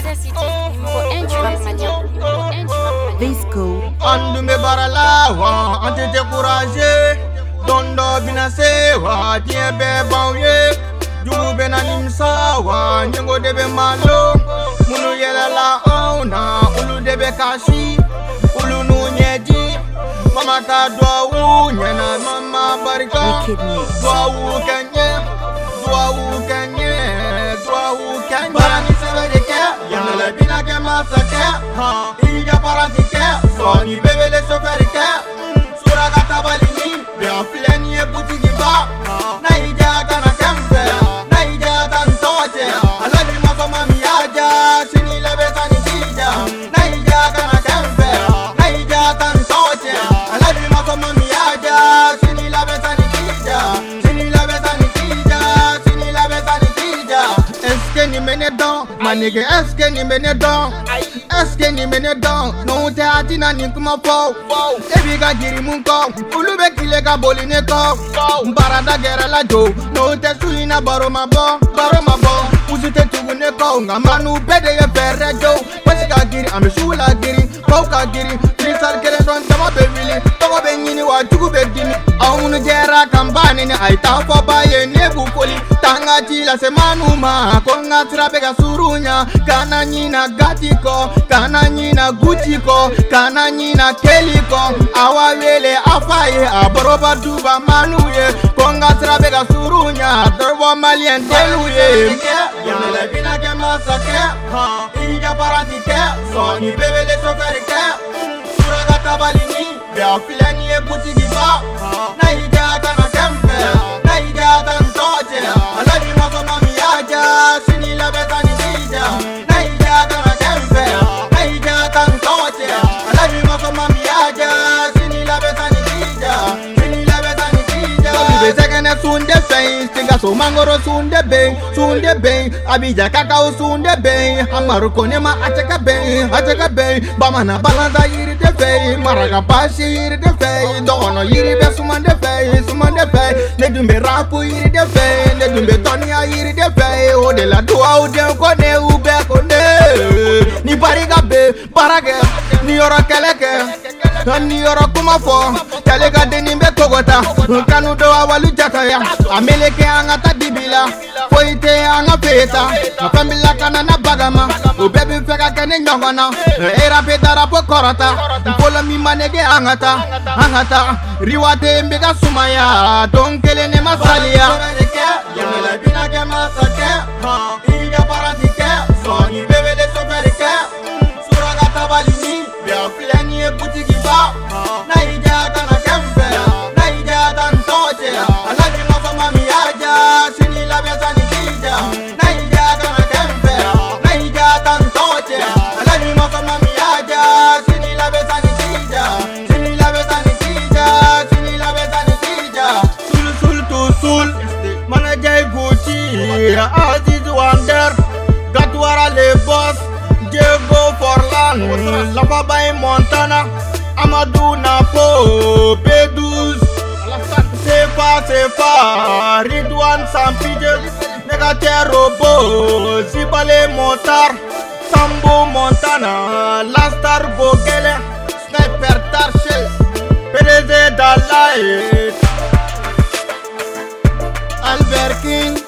Numéro 1 du rap mania. Visco. Andu me baralawa, ante découragé. Dondo binasewa, tien be bauye. Jugu bena nimsawa, nyengo debe malo. Munu yelela ona, ulu debe kashi. Ulu nunyeji, mama ka dua nyena mama barika. Dua kenye, dua kenye, dua kenye. Barani sebe ke, yanele bina ke masake. Ija parati ke, soni bebe le soferi ke. Suraga tabalini, bien fleni e butigi ba. Na ija kana kempe, na ija tan toche. Alani masoma miaja, sini lebe tani tija. Na ija kana kempe, na ija tan toche. Alani masoma miaja, sini lebe tani tija. Sini lebe tani tija, sini lebe tani tija. Eske ni mene don, manige eske ni mene don. Eske ni mene don, no te atina ni kuma fo. Ebi ga giri mun ko, ulu be kile ka boli ne ko. Barada gera la jo, no te suina baro ma bo. Usi te tugu ne ko, ngamanu bede ye ferre jo. Pasi ka giri, ame shula giri, pau ka giri. Trisal kere don tama be wili, togo be nyini wa jugu be dimi. Aunu gera kambani ne aita fo ba ye ne bu foli. Tanga tila se manuma, konga trabe ga surunya. Kana nyina gatiko, kana nyina guchiko, kana nyina keliko. Awa wele afaye, abroba duba manuye. Konga trabe ga surunya, dorbo malien teluye. Yanele bina ke masake, ija parati ke, soni bebe le soferi ke. Suraga tabalini, bea fileni e butigi ba. Na ija kana kempe, na ija tan toche. Alani masoma miaja, sini lebe tani tija. Na ija kana kempe, na ija tan toche. Alani masoma miaja, sini lebe tani tija. Sini lebe tani tija. Olive sekene sunde fei, stiga so mangoro sunde beng. Abija kakao sunde beng. Amaru konema acheka beng. Bamana balanza yiri de fei, maraga bashi yiri de fei. Dono yiri be sumande fei. Ne dumbe rapu yiri de fei, ne dumbe tonia yiri de fei. O de la dua o de kone ube kone. Ni bariga be, barage, ni yoro keleke. Ni yoro kuma fo, telega deni be kogota. Kanu do awalu jataya, ameleke angata dibila. Foite anga peta, famila kana na bagama. O baby feka kene nyongona, era peta rapo korata. Mpola mi manege angata. Riwate mbega sumaya, donkele ne masalia. Yanele bina ke masake, ija parati ke, soni bebe le soferi ke. Suraga tabalini, bea fileni e butigi ba. Na ija kana kempe, na ija tan toche. Alani masoma miaja, sini labe tani tija. Na ija kana kempe, na ija tan toche. Alani masoma miaja, sini labe tani tija. Sini labe tani tija, sini labe tani tija. Sul to sul, manajay Gucci, Aziz Wander, Gatwara le boss, Diego Forlan, Lava by Montana, Amadou Napo, B12, Sefa, Ridwan Sampije, Negater Robo, Zibale Motar, Sambo Montana, Lastar Bogele, Sniper Tarshel, PDZ Dalai, Albert King.